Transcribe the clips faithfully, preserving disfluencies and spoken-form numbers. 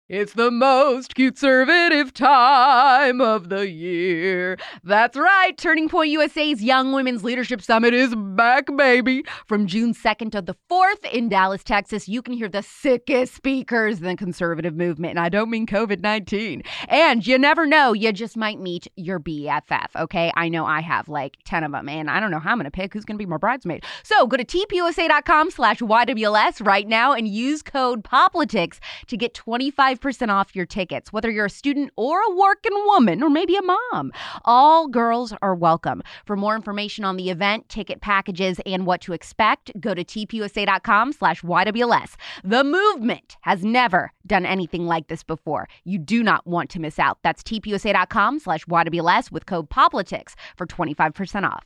It's the most conservative time of the year. That's right. Turning Point U S A's Young Women's Leadership Summit is back, baby. From June second to the fourth in Dallas, Texas, you can hear the sickest speakers in the conservative movement. And I don't mean covid nineteen. And you never know, you just might meet your B F F, okay? I know I have like ten of them, and I don't know how I'm going to pick who's going to be my bridesmaid. So go to tpusa.com slash YWLS right now and use code POPLITICS to get twenty-five percent off your tickets, whether you're a student or a working woman or maybe a mom. All girls are welcome. For more information on the event, ticket packages, and what to expect, go to tpusa.com slash YWLS. The movement has never done anything like this before. You do not want to miss out. That's tpusa.com slash YWLS with code POPLITICS for twenty-five percent off.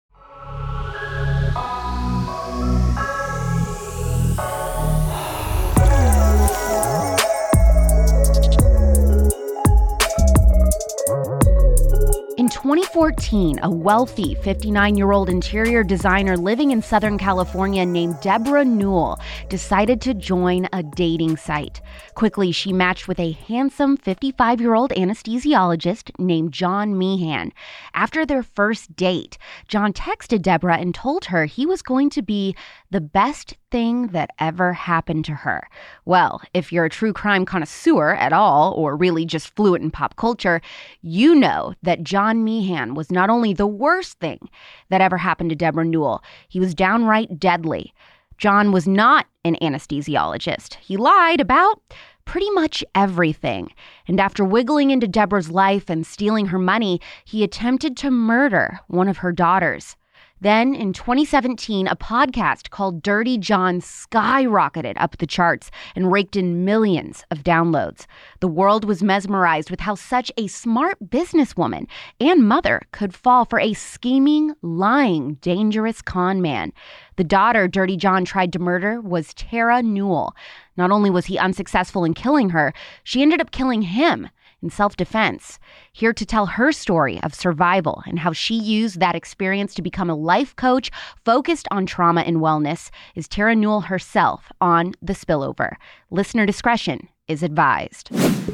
In twenty fourteen, a wealthy fifty-nine-year-old interior designer living in Southern California named Deborah Newell decided to join a dating site. Quickly, she matched with a handsome fifty-five-year-old anesthesiologist named John Meehan. After their first date, John texted Deborah and told her he was going to be the best thing that ever happened to her. Well, if you're a true crime connoisseur at all, or really just fluent in pop culture, you know that John Meehan was not only the worst thing that ever happened to Deborah Newell, he was downright deadly. John was not an anesthesiologist. He lied about pretty much everything. And after wiggling into Deborah's life and stealing her money, he attempted to murder one of her daughters. Then, in twenty seventeen, a podcast called Dirty John skyrocketed up the charts and raked in millions of downloads. The world was mesmerized with how such a smart businesswoman and mother could fall for a scheming, lying, dangerous con man. The daughter Dirty John tried to murder was Tara Newell. Not only was he unsuccessful in killing her, she ended up killing him in self-defense. Here to tell her story of survival and how she used that experience to become a life coach focused on trauma and wellness is Tara Newell herself on The Spillover. Listener discretion is advised.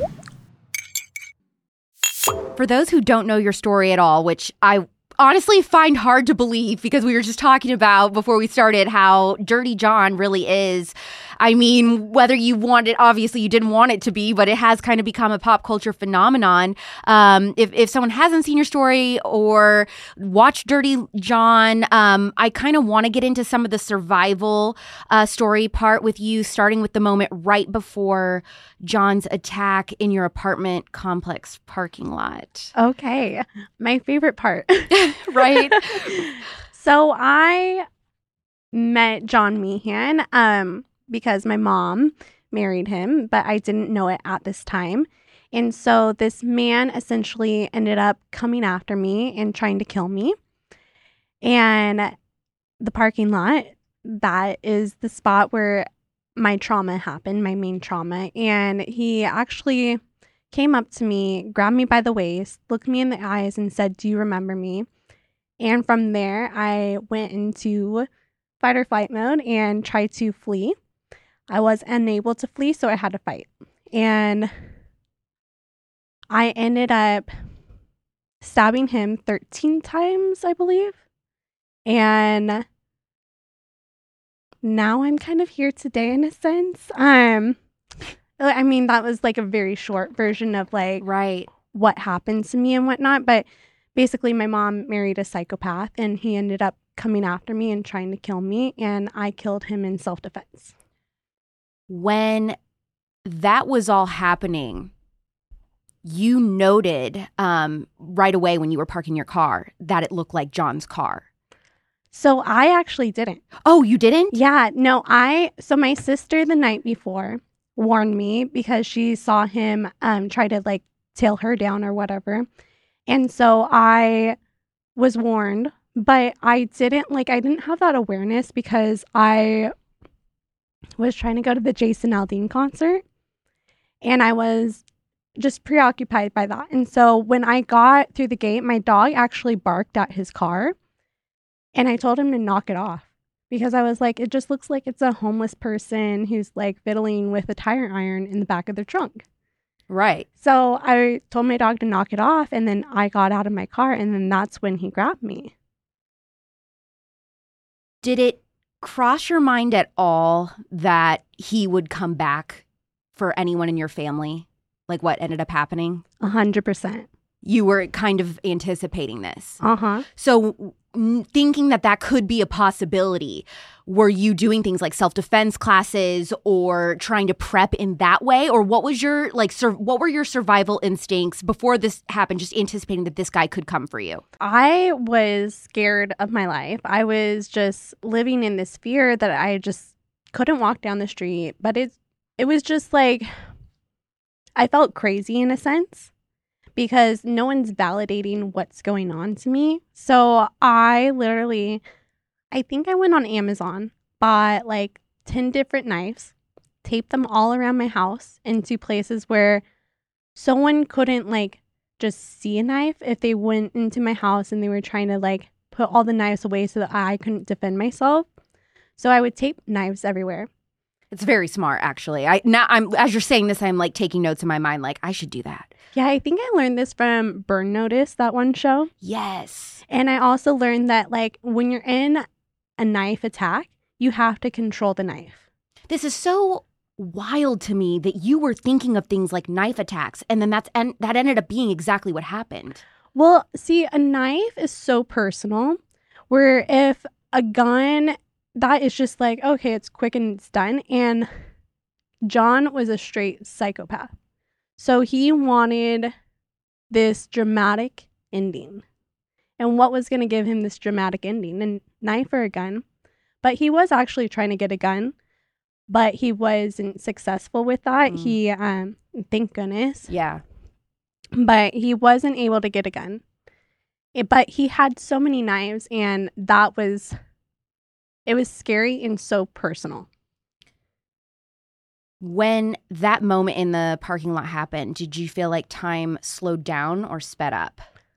For those who don't know your story at all, which I honestly find hard to believe because we were just talking about before we started how Dirty John really is. I mean, whether you want it, obviously you didn't want it to be, but it has kind of become a pop culture phenomenon. Um, if, if someone hasn't seen your story or watched Dirty John, um, I kind of want to get into some of the survival uh, story part with you, starting with the moment right before John's attack in your apartment complex parking lot. Okay. My favorite part. Right? So I met John Meehan um, because my mom married him, but I didn't know it at this time. And so this man essentially ended up coming after me and trying to kill me. And the parking lot, that is the spot where my trauma happened, my main trauma. And he actually came up to me, grabbed me by the waist, looked me in the eyes and said, "Do you remember me?" And from there, I went into fight or flight mode and tried to flee. I was unable to flee, so I had to fight. And I ended up stabbing him thirteen times, I believe. And now I'm kind of here today in a sense. Um, I mean, that was like a very short version of like Right. what happened to me and whatnot. But basically, my mom married a psychopath and he ended up coming after me and trying to kill me. And I killed him in self-defense. When that was all happening, you noted um, right away when you were parking your car that it looked like John's car. So I actually didn't. Oh, you didn't? Yeah, no, I, so my sister the night before warned me because she saw him um, try to like tail her down or whatever. And so I was warned, but I didn't like, I didn't have that awareness because I was trying to go to the Jason Aldean concert and I was just preoccupied by that. And so when I got through the gate, my dog actually barked at his car and I told him to knock it off because I was like, it just looks like it's a homeless person who's like fiddling with a tire iron in the back of their trunk. Right. So I told my dog to knock it off, and then I got out of my car, and then that's when he grabbed me. Did it cross your mind at all that he would come back for anyone in your family? Like what ended up happening? A hundred percent. You were kind of anticipating this. Uh-huh. So n- thinking that that could be a possibility, were you doing things like self-defense classes or trying to prep in that way? Or what was your, like, sur- what were your survival instincts before this happened, just anticipating that this guy could come for you? I was scared of my life. I was just living in this fear that I just couldn't walk down the street. But it, it was just like, I felt crazy in a sense, because no one's validating what's going on to me. So I literally, I think I went on Amazon, bought like ten different knives, taped them all around my house into places where someone couldn't like just see a knife if they went into my house and they were trying to like put all the knives away so that I couldn't defend myself. So I would tape knives everywhere. It's very smart, actually. I now I'm as you're saying this, I'm like taking notes in my mind, like I should do that. Yeah, I think I learned this from Burn Notice, that one show. Yes. And I also learned that like when you're in a knife attack, you have to control the knife. This is so wild to me that you were thinking of things like knife attacks, and then that's and that ended up being exactly what happened. Well, see, a knife is so personal, where if a gun, that is just like, okay, it's quick and it's done. And John was a straight psychopath. So he wanted this dramatic ending. And what was going to give him this dramatic ending? A knife or a gun? But he was actually trying to get a gun, but he wasn't successful with that. Mm. He, um, thank goodness. Yeah. But he wasn't able to get a gun. It, but he had so many knives, and that was, it was scary and so personal. When that moment in the parking lot happened, did you feel like time slowed down or sped up?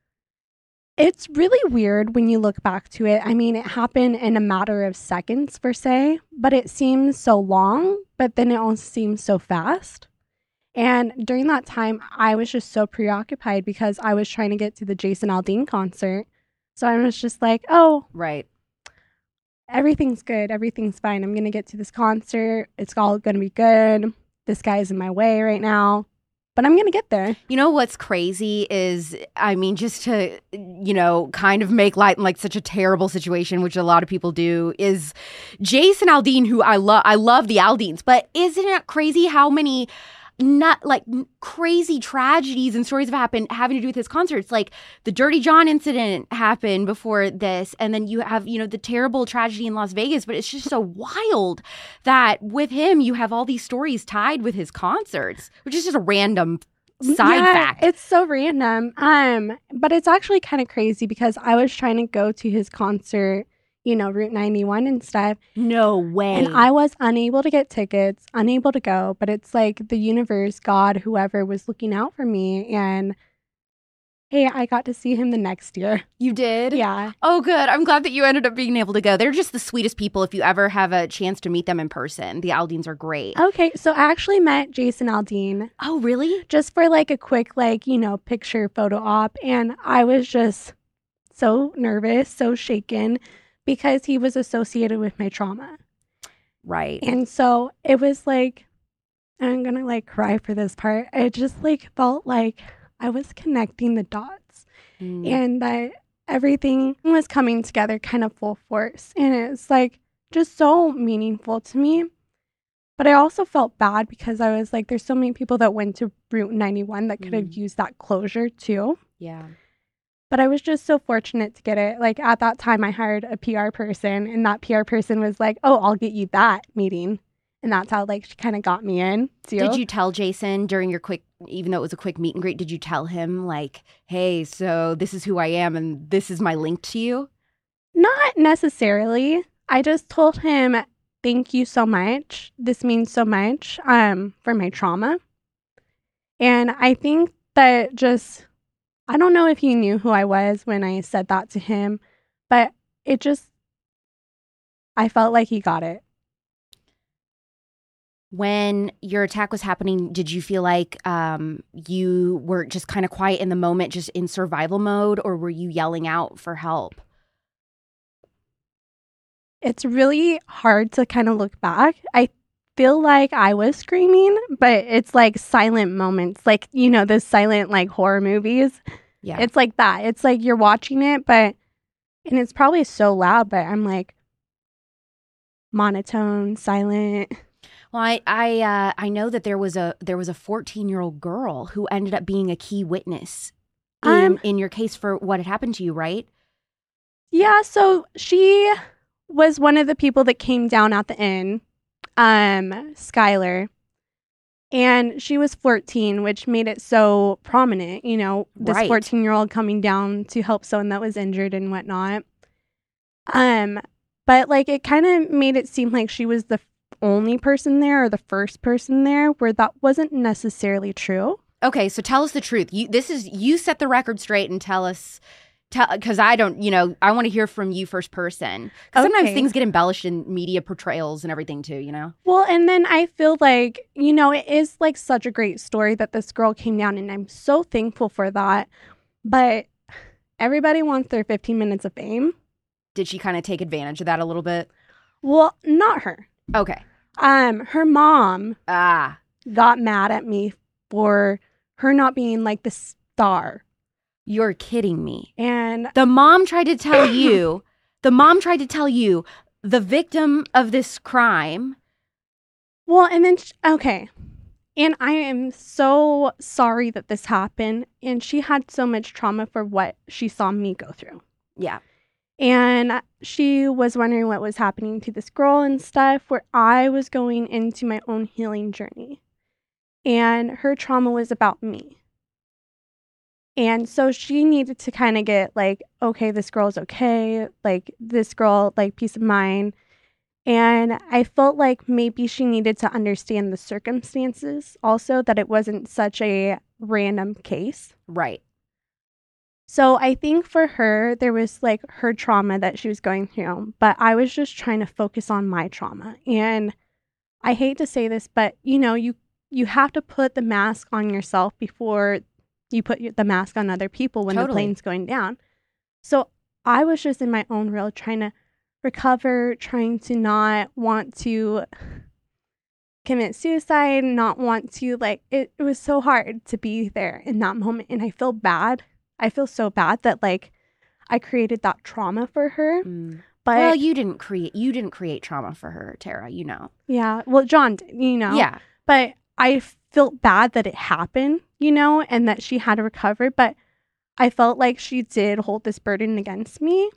It's really weird when you look back to it. I mean, it happened in a matter of seconds, per se, but it seems so long, but then it also seems so fast. And during that time, I was just so preoccupied because I was trying to get to the Jason Aldean concert. So I was just like, oh, right. Everything's good. Everything's fine. I'm going to get to this concert. It's all going to be good. This guy's in my way right now, but I'm going to get there. You know what's crazy is, I mean, just to, you know, kind of make light in like such a terrible situation, which a lot of people do, is Jason Aldean, who I love. I love the Aldeans, but isn't it crazy how many not like crazy tragedies and stories have happened having to do with his concerts? Like the Dirty John incident happened before this, and then you have, you know, the terrible tragedy in Las Vegas. But it's just so wild that with him you have all these stories tied with his concerts, which is just a random side yeah, fact. It's so random. Um, but it's actually kind of crazy because I was trying to go to his concert, you know, Route ninety-one and stuff. No way. And I was unable to get tickets, unable to go. But it's like the universe, God, whoever was looking out for me. And hey, I got to see him the next year. You did? Yeah. Oh, good. I'm glad that you ended up being able to go. They're just the sweetest people if you ever have a chance to meet them in person. The Aldeans are great. Okay, so I actually met Jason Aldean. Oh, really? Just for like a quick, like, you know, picture photo op. And I was just so nervous, so shaken, because he was associated with my trauma. Right. And so it was like, I'm going to like cry for this part. It just like felt like I was connecting the dots mm. and that everything was coming together kind of full force. And it's like just so meaningful to me. But I also felt bad because I was like, there's so many people that went to Route ninety-one that could mm. have used that closure too. Yeah. But I was just so fortunate to get it. Like at that time, I hired a P R person, and that P R person was like, oh, I'll get you that meeting. And that's how like she kind of got me in too. Did you tell Jason during your quick, even though it was a quick meet and greet, did you tell him like, hey, so this is who I am and this is my link to you? Not necessarily. I just told him, thank you so much. This means so much um, for my trauma. And I think that just... I don't know if he knew who I was when I said that to him, but it just, I felt like he got it. When your attack was happening, did you feel like um, you were just kind of quiet in the moment, just in survival mode, or were you yelling out for help? It's really hard to kind of look back. I feel like I was screaming, but it's like silent moments, like, you know, those silent like horror movies. Yeah. It's like that. It's like you're watching it, but, and it's probably so loud, but I'm like monotone, silent. Well, I I, uh, I know that there was a there was a fourteen-year-old girl who ended up being a key witness in, Um, in your case for what had happened to you, right? Yeah, so she was one of the people that came down at the inn, um, Skylar. And she was fourteen, which made it so prominent, you know, this Right. fourteen-year-old coming down to help someone that was injured and whatnot. Um, but like it kind of made it seem like she was the only person there or the first person there, where that wasn't necessarily true. Okay, so tell us the truth. You this is you set the record straight and tell us, tell because I don't, you know, I want to hear from you first person. 'Cause sometimes Okay. things get embellished in media portrayals and everything too, you know. Well, and then I feel like, you know, it is like such a great story that this girl came down, and I'm so thankful for that. But everybody wants their fifteen minutes of fame. Did she kind of take advantage of that a little bit? Well, not her. Okay. Um, her mom Ah, got mad at me for her not being like the star. you're kidding me. And The mom tried to tell you, the mom tried to tell you, the victim of this crime. well, and then, sh okay. And I am so sorry that this happened. And she had so much trauma for what she saw me go through. Yeah. And she was wondering what was happening to this girl and stuff, where I was going into my own healing journey. And her trauma was about me. And so she needed to kind of get like, okay, this girl's okay. Like, this girl, like, peace of mind. And I felt like maybe she needed to understand the circumstances also, that it wasn't such a random case. Right. So I think for her, there was like her trauma that she was going through, but I was just trying to focus on my trauma. And I hate to say this, but you know, you you have to put the mask on yourself before you put your- the mask on other people when the Totally. plane's going down. So I was just in my own world trying to recover, trying to not want to commit suicide, not want to like, it, it was so hard to be there in that moment. And I feel bad. I feel so bad that like I created that trauma for her. Mm. But Well, you didn't create you didn't create trauma for her, Tara, you know. yeah, well, John did, you know. Yeah. But I felt bad that it happened, you know, and that she had to recover. But I felt like she did hold this burden against me.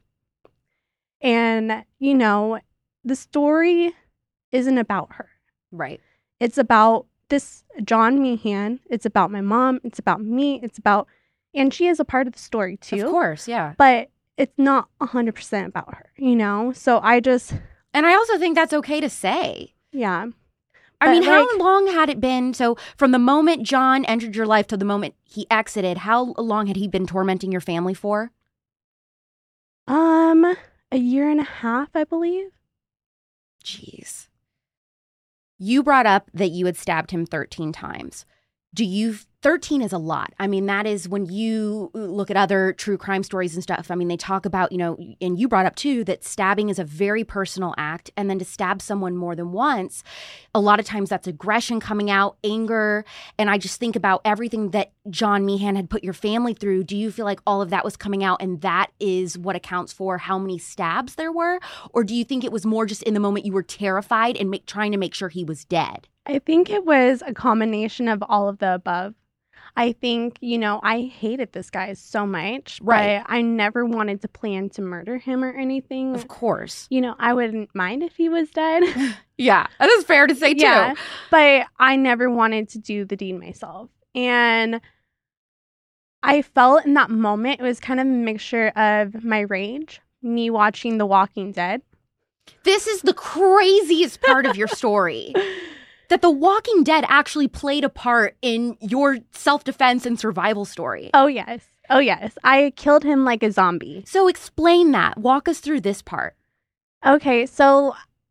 And, you know, the story isn't about her. Right. It's about this John Meehan. It's about my mom. It's about me. It's about, and she is a part of the story too. Of course, yeah. But it's not one hundred percent about her, you know? So I just, And I also think that's okay to say. yeah. I But, mean, how like- long had it been? So from the moment John entered your life to the moment he exited, how long had he been tormenting your family for? Um, a year and a half, I believe. Jeez. You brought up that you had stabbed him thirteen times. Do you, thirteen is a lot. I mean, that is when you look at other true crime stories and stuff. I mean, they talk about, you know, and you brought up too, that stabbing is a very personal act. And then to stab someone more than once, a lot of times that's aggression coming out, anger. And I just think about everything that John Meehan had put your family through. Do you feel like all of that was coming out and that is what accounts for how many stabs there were? Or do you think it was more just in the moment you were terrified and make, trying to make sure he was dead? I think it was a combination of all of the above. I think, you know, I hated this guy so much. Right. But I never wanted to plan to murder him or anything. Of course. You know, I wouldn't mind if he was dead. Yeah, that is fair to say too. Yeah. But I never wanted to do the deed myself. And I felt in that moment, it was kind of a mixture of my rage, me watching The Walking Dead. This is the craziest part of your story. That The Walking Dead actually played a part in your self-defense and survival story. Oh, yes. Oh, yes. I killed him like a zombie. So explain that. Walk us through this part. Okay, so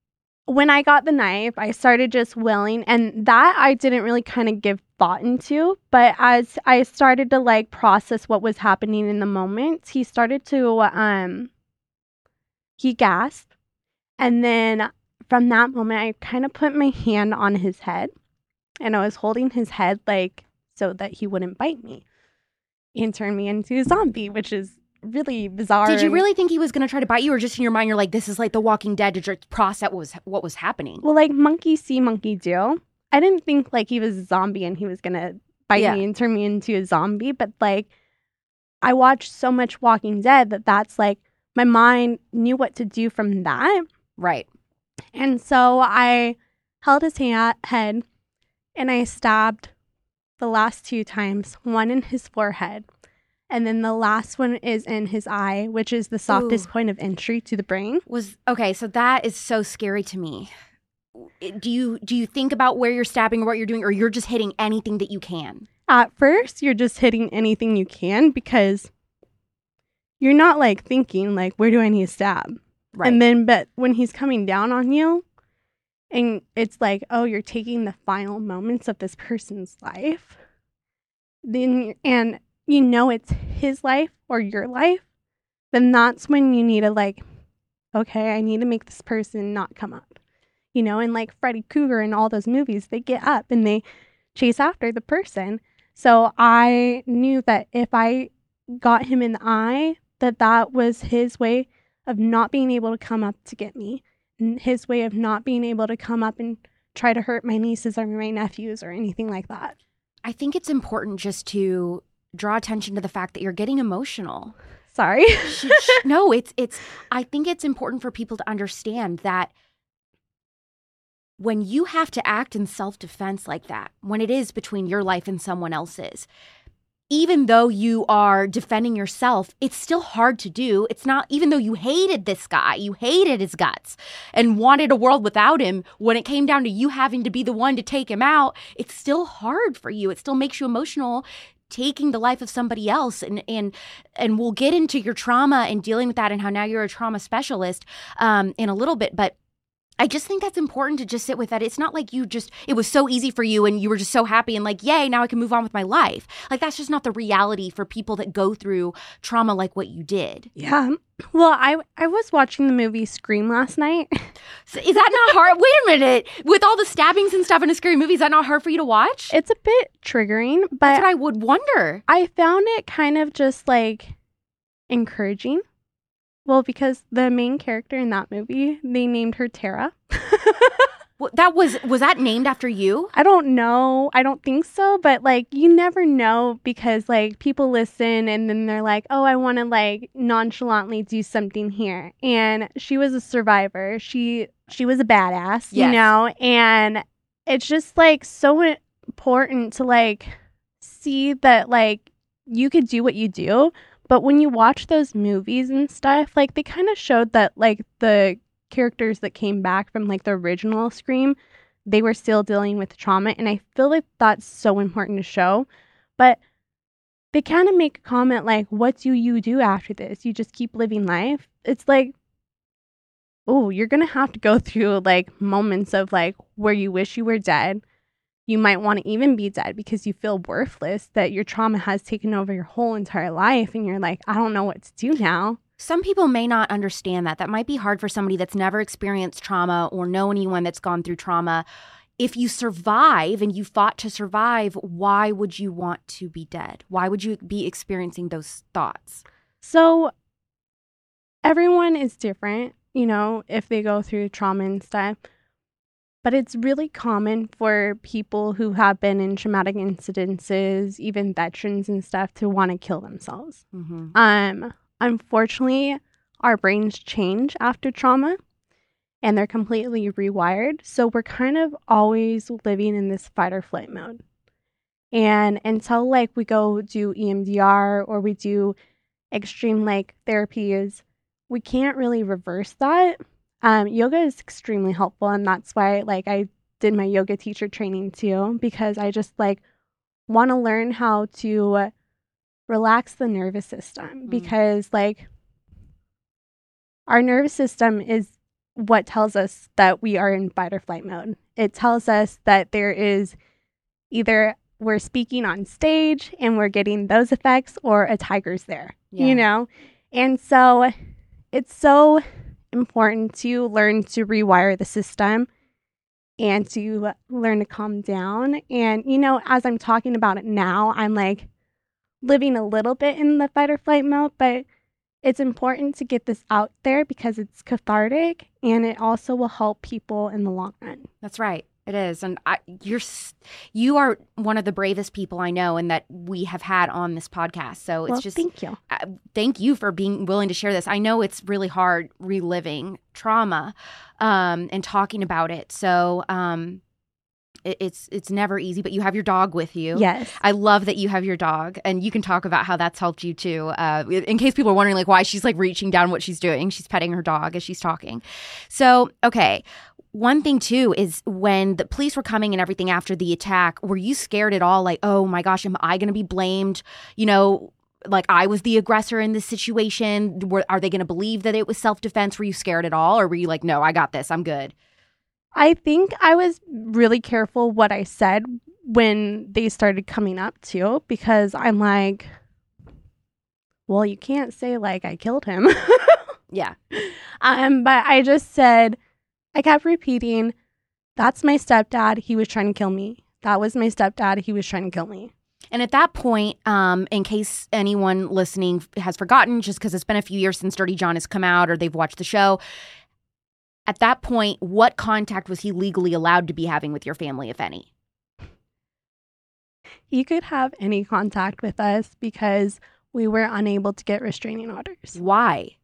when I got the knife, I started just wailing, and that I didn't really kind of give thought into. But as I started to like process what was happening in the moment, he started to um he gasped, and then from that moment, I kind of put my hand on his head, and I was holding his head like so that he wouldn't bite me and turn me into a zombie, which is really bizarre. Did you really think he was going to try to bite you, or just in your mind you're like, this is like The Walking Dead to just process what was what was happening? Well, like monkey see, monkey do. I didn't think like he was a zombie and he was going to bite Yeah. me and turn me into a zombie, but like I watched so much Walking Dead that that's like my mind knew what to do from that. Right. And so I held his ha- head and I stabbed the last two times, one in his forehead. And then the last one is in his eye, which is the softest Ooh. point of entry to the brain. Was okay, so that is so scary to me. Do you do you think about where you're stabbing or what you're doing, or you're just hitting anything that you can? At first, you're just hitting anything you can because you're not like thinking like, where do I need to stab? Right. And then, but when he's coming down on you and it's like, oh, you're taking the final moments of this person's life, then, and you know it's his life or your life, then that's when you need to like, okay, I need to make this person not come up. You know, and like Freddy Krueger and all those movies, they get up and they chase after the person. So I knew that if I got him in the eye, that that was his way of not being able to come up to get me. And his way of not being able to come up and try to hurt my nieces or my nephews or anything like that. I think it's important just to draw attention to the fact that you're getting emotional. Sorry. No, it's it's I think it's important for people to understand that when you have to act in self-defense like that, when it is between your life and someone else's, even though you are defending yourself, it's still hard to do. It's not, even though you hated this guy, you hated his guts and wanted a world without him, when it came down to you having to be the one to take him out, it's still hard for you. It still makes you emotional taking the life of somebody else. And and and we'll get into your trauma and dealing with that and how now you're a trauma specialist um, in a little bit. But I just think that's important to just sit with that. It's not like you just, it was so easy for you and you were just so happy and like, yay, now I can move on with my life. Like, that's just not the reality for people that go through trauma like what you did. Yeah. Well, I I was watching the movie Scream last night. So is that not hard? Wait a minute. With all the stabbings and stuff in a scary movie, is that not hard for you to watch? It's a bit triggering, but That's what I would wonder. I found it kind of just like encouraging. Well, because the main character in that movie, they named her Tara. Well, that was, was that named after you? I don't know. I don't think so. But like, you never know because like people listen and then they're like, oh, I want to like nonchalantly do something here. And she was a survivor. She, she was a badass, Yes. you know, and it's just like so important to like see that like you could do what you do. But when you watch those movies and stuff, like they kind of showed that like the characters that came back from like the original Scream, they were still dealing with trauma. And I feel like that's so important to show. But they kind of make a comment like, what do you do after this? You just keep living life? It's like, oh, you're going to have to go through like moments of like where you wish you were dead. You might want to even be dead because you feel worthless, that your trauma has taken over your whole entire life. And you're like, I don't know what to do now. Some people may not understand that. That might be hard for somebody that's never experienced trauma or know anyone that's gone through trauma. If you survive and you fought to survive, why would you want to be dead? Why would you be experiencing those thoughts? So everyone is different, you know, if they go through trauma and stuff. But it's really common for people who have been in traumatic incidences, even veterans and stuff, to want to kill themselves. Mm-hmm. Um, unfortunately, our brains change after trauma and they're completely rewired. So we're kind of always living in this fight or flight mode. And until like we go do E M D R or we do extreme like therapies, we can't really reverse that. Um, yoga is extremely helpful, and that's why like I did my yoga teacher training too, because I just like want to learn how to relax the nervous system, Mm. because like our nervous system is what tells us that we are in fight or flight mode. It tells us that there is either we're speaking on stage and we're getting those effects, or a tiger's there, yeah. you know? And so it's so important to learn to rewire the system and to learn to calm down. And, you know, as I'm talking about it now, I'm like living a little bit in the fight or flight mode, but it's important to get this out there because it's cathartic and it also will help people in the long run. That's right. It is. And I, you're, you are one of the bravest people I know and that we have had on this podcast. So it's well, just, thank you. Uh, thank you for being willing to share this. I know it's really hard reliving trauma um, and talking about it. So um, it, it's, it's never easy, but you have your dog with you. Yes. I love that you have your dog, and you can talk about how that's helped you too. Uh, in case people are wondering like why she's like reaching down what she's doing, she's petting her dog as she's talking. So, okay. One thing, too, is when the police were coming and everything after the attack, were you scared at all? Like, oh, my gosh, am I going to be blamed? You know, like I was the aggressor in this situation. Were, are they going to believe that it was self-defense? Were you scared at all? Or were you like, no, I got this. I'm good? I think I was really careful what I said when they started coming up, too, because I'm like, well, you can't say, like, I killed him. Yeah. Um, but I just said... I kept repeating, that's my stepdad. He was trying to kill me. That was my stepdad. He was trying to kill me. And at that point, um, in case anyone listening has forgotten, just because it's been a few years since Dirty John has come out or they've watched the show, at that point, what contact was he legally allowed to be having with your family, if any? He could have any contact with us because we were unable to get restraining orders. Why?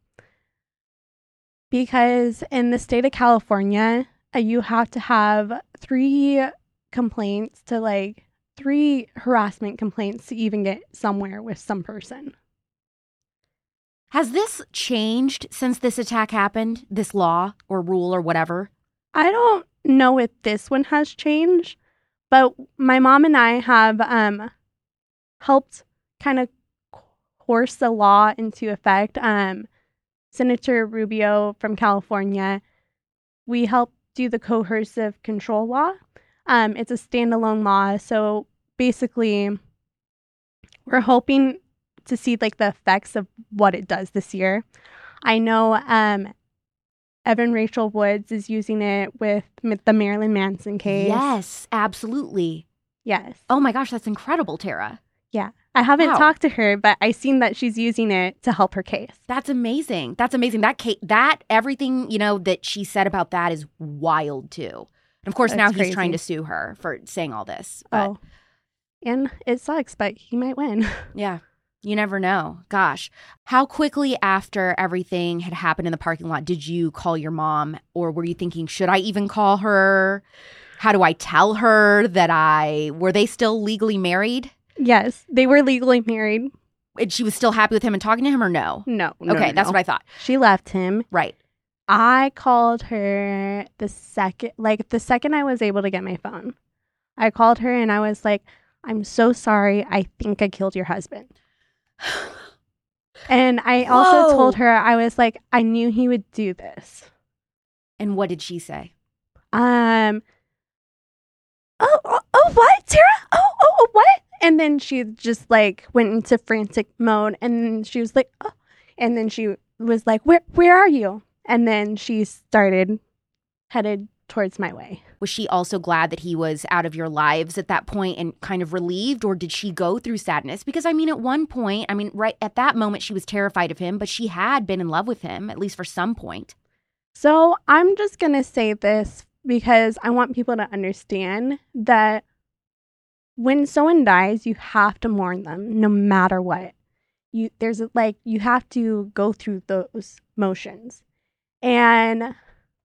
Because in the state of California, uh, you have to have three complaints to like three harassment complaints to even get somewhere with some person. Has this changed since this attack happened? This law or rule or whatever? I don't know if this one has changed, but my mom and I have um, helped kind of force the law into effect. Um, Senator Rubio from California, we helped do the coercive control law. Um, it's a standalone law. So basically, we're hoping to see like the effects of what it does this year. I know um, Evan Rachel Woods is using it with the Marilyn Manson case. Yes, absolutely. Yes. Oh my gosh, that's incredible, Tara. Yeah. I haven't Wow. talked to her, but I've seen that she's using it to help her case. That's amazing. That's amazing. That case, that everything, you know, that she said about that is wild too. And of course, That's now he's crazy. trying to sue her for saying all this. But Oh. And it sucks, but he might win. yeah, you never know. Gosh. How quickly after everything had happened in the parking lot did you call your mom? Or were you thinking, should I even call her? How do I tell her that I, were they still legally married? Yes, they were legally married. And she was still happy with him and talking to him or no? No. no Okay, no, that's no. what I thought. She left him. Right. I called her the second, like the second I was able to get my phone. I called her and I was like, I'm so sorry. I think I killed your husband. And I also Whoa. told her, I was like, I knew he would do this. And what did she say? Um, oh, oh, oh what, Tara? Oh, oh, oh, what? And then she just like went into frantic mode and then she was like, oh, and then she was like, where, where are you? And then she started headed towards my way. Was she also glad that he was out of your lives at that point and kind of relieved, or did she go through sadness? Because I mean, at one point, I mean, right at that moment, she was terrified of him, but she had been in love with him, at least for some point. So I'm just going to say this because I want people to understand that when someone dies, you have to mourn them no matter what. You there's like you have to go through those motions. And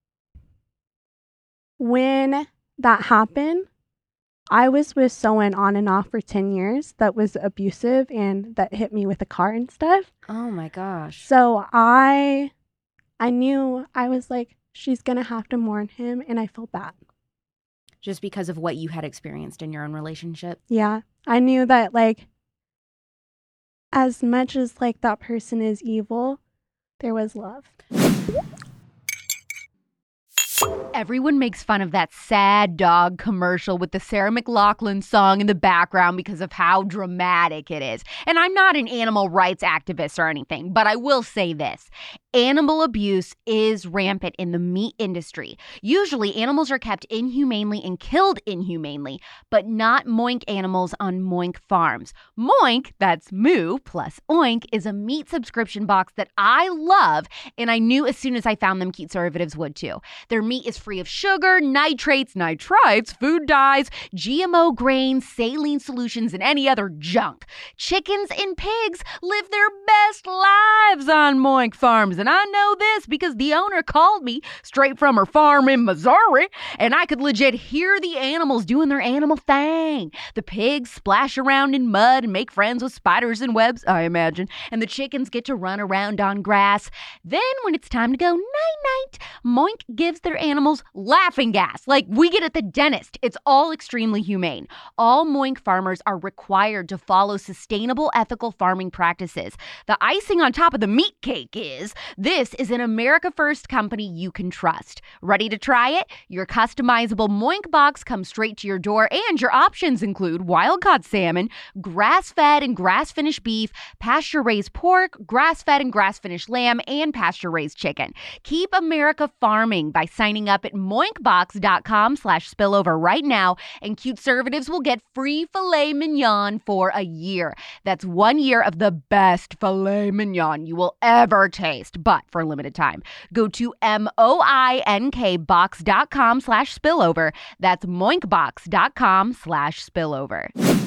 when that happened, I was with someone on and off for ten years that was abusive and that hit me with a car and stuff. Oh my gosh. So I I knew I was like, she's going to have to mourn him, and I felt bad. Just because of what you had experienced in your own relationship? Yeah. I knew that, like, as much as, like, that person is evil, there was love. everyone makes fun of that sad dog commercial with the Sarah McLachlan song in the background because of how dramatic it is. And I'm not an animal rights activist or anything, but I will say this. Animal abuse is rampant in the meat industry. Usually, animals are kept inhumanely and killed inhumanely, but not Moink animals on Moink farms. Moink, that's moo plus oink, is a meat subscription box that I love, and I knew as soon as I found them conservatives would too. Their meat is free of sugar, nitrates, nitrites, food dyes, G M O grains, saline solutions, and any other junk. Chickens and pigs live their best lives on Moink farms. And I know this because the owner called me straight from her farm in Missouri, and I could legit hear the animals doing their animal thing. The pigs splash around in mud and make friends with spiders and webs, I imagine, and the chickens get to run around on grass. Then when it's time to go night-night, Moink gives their animals laughing gas, like we get at the dentist. It's all extremely humane. All Moink farmers are required to follow sustainable, ethical farming practices. The icing on top of the meat cake is this is an America First company you can trust. Ready to try it? Your customizable Moink box comes straight to your door, and your options include wild-caught salmon, grass-fed and grass-finished beef, pasture-raised pork, grass-fed and grass-finished lamb, and pasture-raised chicken. Keep America farming by signing up at moinkbox.com slash spillover right now, and Cuteservatives will get free filet mignon for a year. That's one year of the best filet mignon you will ever taste, but for a limited time. Go to M-O-I-N-K box.com slash spillover. That's moinkbox.com slash spillover.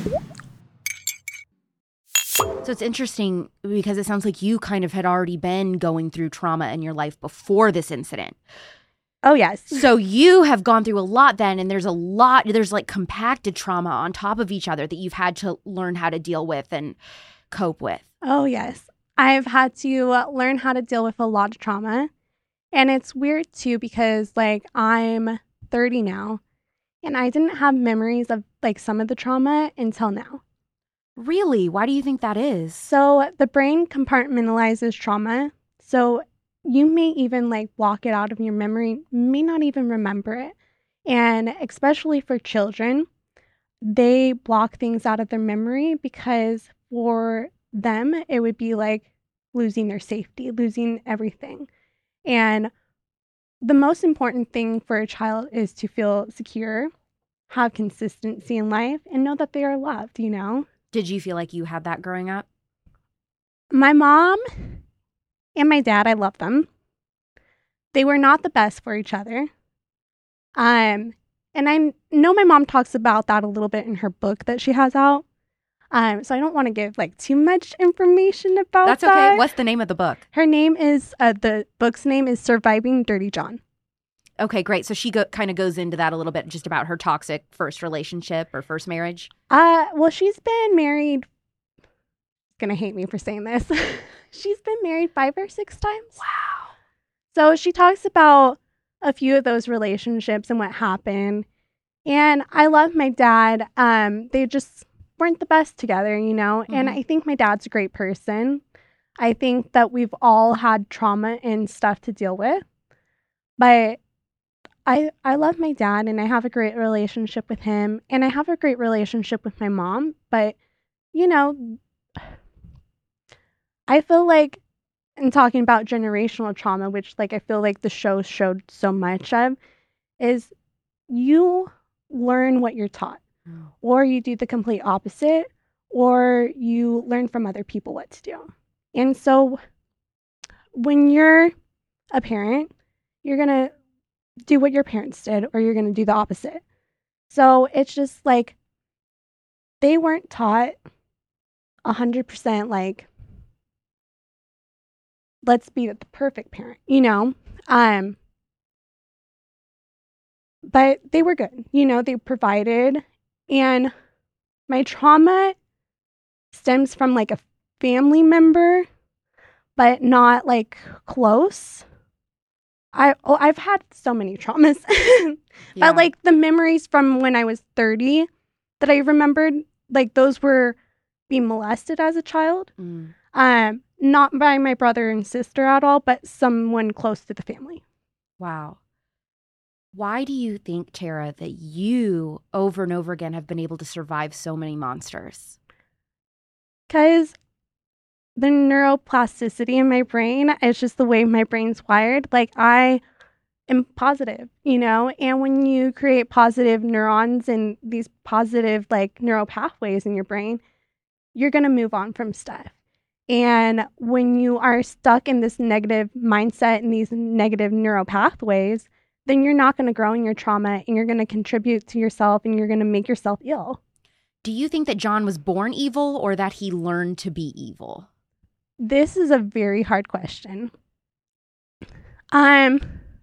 So it's interesting because it sounds like you kind of had already been going through trauma in your life before this incident. Oh, yes. So you have gone through a lot then, and there's a lot, there's like compacted trauma on top of each other that you've had to learn how to deal with and cope with. Oh, yes. I've had to uh, learn how to deal with a lot of trauma. And it's weird, too, because, like, I'm thirty now, and I didn't have memories of, like, some of the trauma until now. Really? Why do you think that is? So the brain compartmentalizes trauma. So you may even, like, block it out of your memory, may not even remember it. And especially for children, they block things out of their memory because for them, it would be like losing their safety, losing everything. And the most important thing for a child is to feel secure, have consistency in life, and know that they are loved, you know? Did you feel like you had that growing up? My mom and my dad, I love them. They were not the best for each other. Um, and I know my mom talks about that a little bit in her book that she has out. Um, so I don't want to give like too much information about That's that. okay. What's the name of the book? Her name is, uh, the book's name is Surviving Dirty John. Okay, great. So she go- kind of goes into that a little bit, just about her toxic first relationship or first marriage. Uh, well, she's been married, gonna hate me for saying this. She's been married five or six times. Wow. So she talks about a few of those relationships and what happened. And I love my dad. Um, they just weren't the best together, you know? Mm-hmm. And I think my dad's a great person. I think that we've all had trauma and stuff to deal with. But I I love my dad, and I have a great relationship with him, and I have a great relationship with my mom. But, you know, I feel like, in talking about generational trauma, which like I feel like the show showed so much of, is you learn what you're taught. Mm. Or you do the complete opposite, or you learn from other people what to do. And so when you're a parent, you're going to do what your parents did, or you're going to do the opposite. So it's just like they weren't taught one hundred percent like, let's be the perfect parent, you know? Um, but they were good, you know, they provided. And my trauma stems from like a family member, but not like close. I, oh, I've had so many traumas, yeah. But like the memories from when I was thirty that I remembered, like those were being molested as a child. Mm. Um, not by my brother and sister at all, but someone close to the family. Wow. Why do you think, Tara, that you over and over again have been able to survive so many monsters? Because the neuroplasticity in my brain is just the way my brain's wired. Like, I am positive, you know? And when you create positive neurons and these positive, like, neural pathways in your brain, you're going to move on from stuff. And when you are stuck in this negative mindset and these negative neural pathways, then you're not going to grow in your trauma and you're going to contribute to yourself and you're going to make yourself ill. Do you think that John was born evil or that he learned to be evil? This is a very hard question. Um,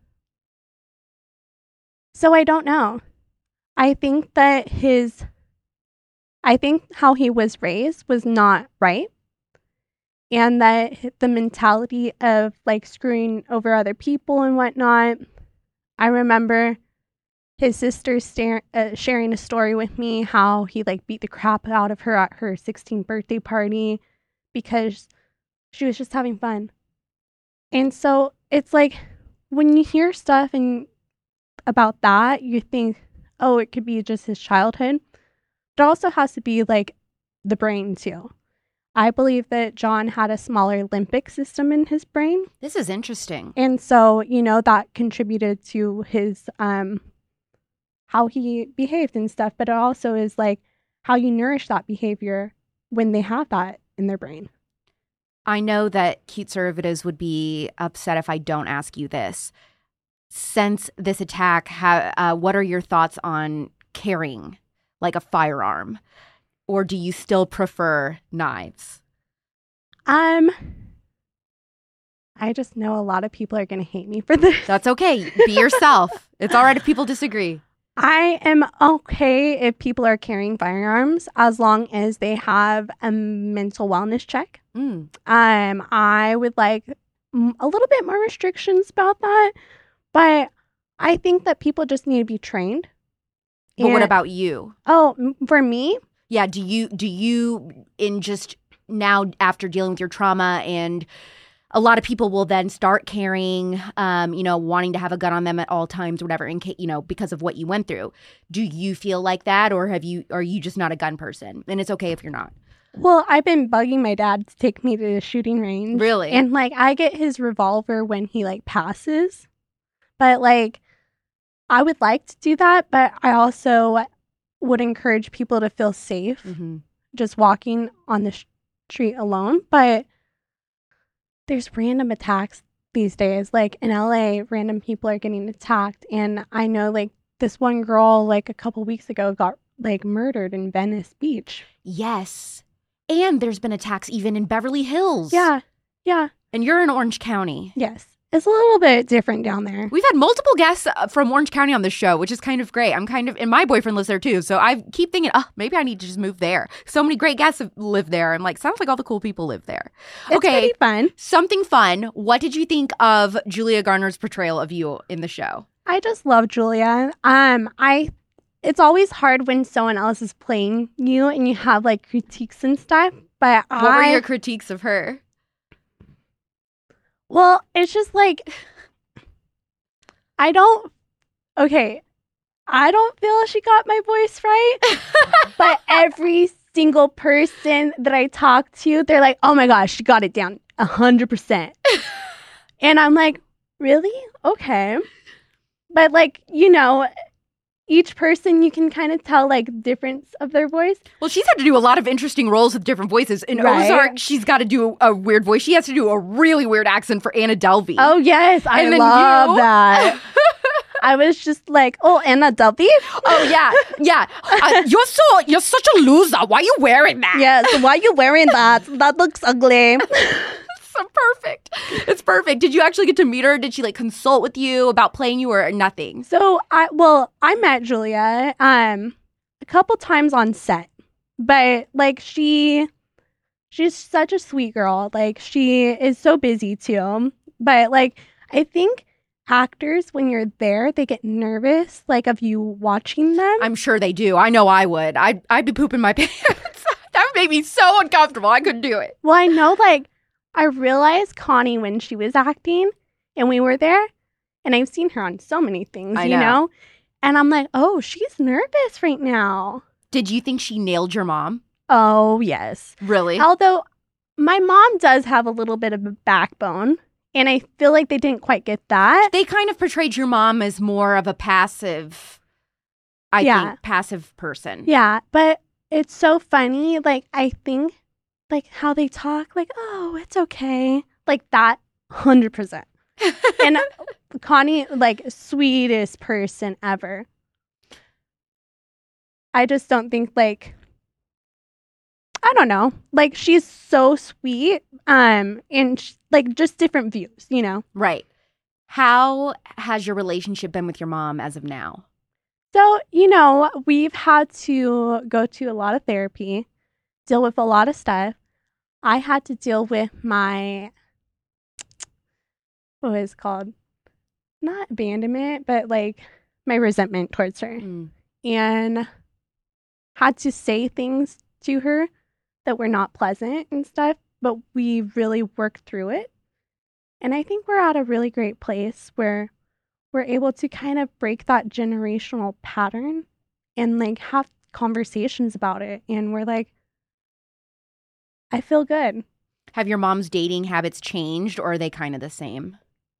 so I don't know. I think that his, I think how he was raised was not right. And that the mentality of like screwing over other people and whatnot. I remember his sister star- uh, sharing a story with me how he like beat the crap out of her at her sixteenth birthday party because she was just having fun. And so it's like when you hear stuff and about that, you think, oh, it could be just his childhood. But it also has to be like the brain too. I believe that John had a smaller limbic system in his brain. This is interesting. And so, you know, that contributed to his, um, how he behaved and stuff. But it also is like how you nourish that behavior when they have that in their brain. I know that conservatives would be upset if I don't ask you this. Since this attack, how, uh, what are your thoughts on carrying like a firearm? Or do you still prefer knives? Um, I just know a lot of people are going to hate me for this. That's okay. Be yourself. It's all right if people disagree. I am okay if people are carrying firearms as long as they have a mental wellness check. Mm. Um, I would like a little bit more restrictions about that, but I think that people just need to be trained. But and, what about you? Oh, for me? Yeah, do you, do you, in just now after dealing with your trauma, and a lot of people will then start carrying, um, you know, wanting to have a gun on them at all times or whatever, in case, you know, because of what you went through. Do you feel like that, or have you, are you just not a gun person? And it's okay if you're not. Well, I've been bugging my dad to take me to the shooting range. Really? And, like, I get his revolver when he, like, passes. But, like, I would like to do that, but I also would encourage people to feel safe Mm-hmm. just walking on the sh- street alone. But there's random attacks these days. Like in L A, random people are getting attacked. And I know like this one girl like a couple weeks ago got like murdered in Venice Beach. Yes. And there's been attacks even in Beverly Hills. Yeah. Yeah. And you're in Orange County. Yes. It's a little bit different down there. We've had multiple guests uh, from Orange County on this show, which is kind of great. I'm kind of, and my boyfriend lives there too. So I keep thinking, oh, maybe I need to just move there. So many great guests have lived there. I'm like, sounds like all the cool people live there. It's okay. pretty fun. Something fun. What did you think of Julia Garner's portrayal of you in the show? I just love Julia. Um, I, it's always hard when someone else is playing you and you have like critiques and stuff. But What I, were your critiques of her? well, it's just like, I don't, okay, I don't feel she got my voice right, but every single person that I talk to, they're like, oh my gosh, she got it down one hundred percent. And I'm like, really? Okay. But like, you know, each person, you can kind of tell like difference of their voice. Well, she's had to do a lot of interesting roles with different voices. In Right. Ozark, she's got to do a, a weird voice. She has to do a really weird accent for Anna Delvey. Oh, yes. I And then love you- that. I was just like, oh, Anna Delvey? Oh yeah, yeah. Uh, you're so you're such a loser. Why are you wearing that? Yes. Why are you wearing that? That looks ugly. So perfect. It's perfect. Did you actually get to meet her? Did she like consult with you about playing you or nothing? So I well, I met Julia um a couple times on set. But like she she's such a sweet girl. Like she is so busy too. But like I think actors when you're there, they get nervous like of you watching them. I'm sure they do. I know I would. I'd I'd be pooping my pants. That would make me so uncomfortable. I couldn't do it. Well, I know like I realized Connie when she was acting and we were there. And I've seen her on so many things, I you know. know? And I'm like, oh, she's nervous right now. Did you think she nailed your mom? Oh, yes. Really? Although my mom does have a little bit of a backbone, and I feel like they didn't quite get that. They kind of portrayed your mom as more of a passive, I Yeah. think, passive person. Yeah, but it's so funny. Like, I think, like, how they talk, like, oh, it's okay. Like, that, one hundred percent. And Connie, like, sweetest person ever. I just don't think, like, I don't know. Like, she's so sweet. Um, and, sh- like, just different views, you know? Right. How has your relationship been with your mom as of now? So, you know, we've had to go to a lot of therapy, deal with a lot of stuff. I had to deal with my, what was it called? Not abandonment, but like my resentment towards her. Mm. And had to say things to her that were not pleasant and stuff, but we really worked through it. And I think we're at a really great place where we're able to kind of break that generational pattern and like have conversations about it. And we're like, I feel good. Have your mom's dating habits changed, or are they kind of the same?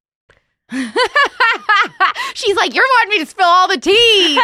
She's like, you're wanting me to spill all the tea.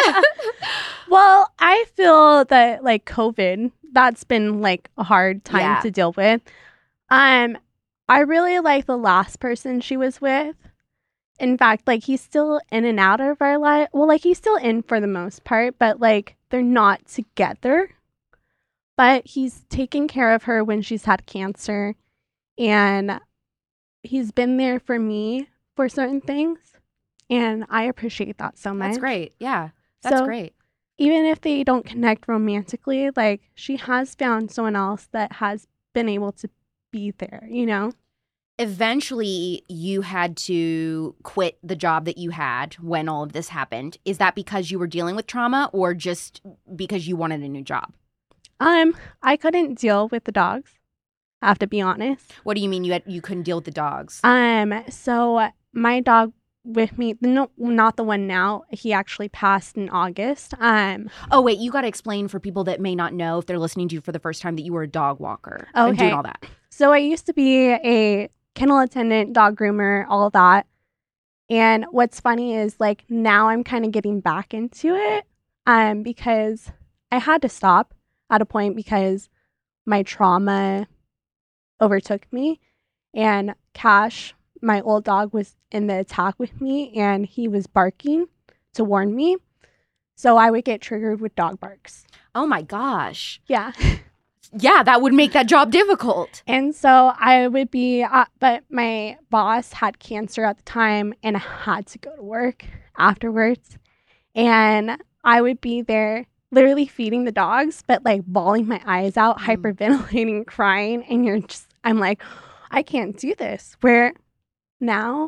Well, I feel that like COVID, that's been like a hard time Yeah. to deal with. Um, I really like the last person she was with. In fact, like he's still in and out of our life. Well, like he's still in for the most part, but like they're not together. But he's taken care of her when she's had cancer, and he's been there for me for certain things, and I appreciate that so much. That's great. Yeah, that's So, great. Even if they don't connect romantically, like she has found someone else that has been able to be there, you know? Eventually, you had to quit the job that you had when all of this happened. Is that because you were dealing with trauma, or just because you wanted a new job? Um, I couldn't deal with the dogs. I have to be honest. What do you mean you had, you couldn't deal with the dogs? Um, so my dog with me, no, not the one now. He actually passed in August. Um, Oh, wait, you got to explain for people that may not know, if they're listening to you for the first time, that you were a dog walker and Okay. doing all that. so I used to be a kennel attendant, dog groomer, all of that. And what's funny is like now I'm kind of getting back into it, um, because I had to stop at a point because my trauma overtook me, and Cash, my old dog, was in the attack with me, and he was barking to warn me. So I would get triggered with dog barks. Oh, my gosh. Yeah. Yeah, that would make that job difficult. And so I would be, uh, but my boss had cancer at the time, and I had to go to work afterwards. And I would be there literally feeding the dogs, but like bawling my eyes out, Mm. hyperventilating, crying. And you're just, I'm like, I can't do this. Where now